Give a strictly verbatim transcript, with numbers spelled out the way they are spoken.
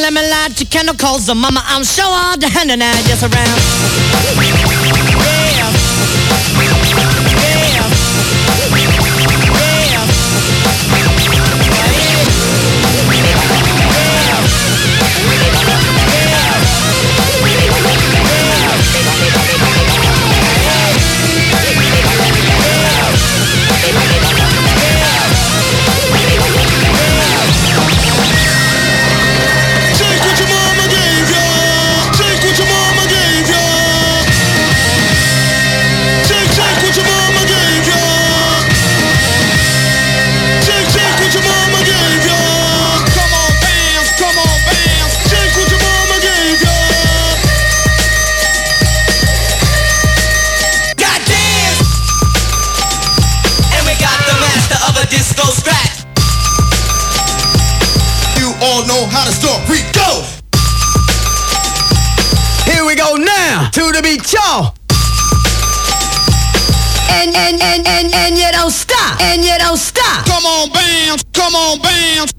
let me light your candle, cause the mama, I'm sure all the hand and I just around. Yeah. Yeah. Disco scratch. You all know how the story go. Here we go now to the beat, y'all. And and and and and you don't stop. And you don't stop. Come on, bam. Come on, bam.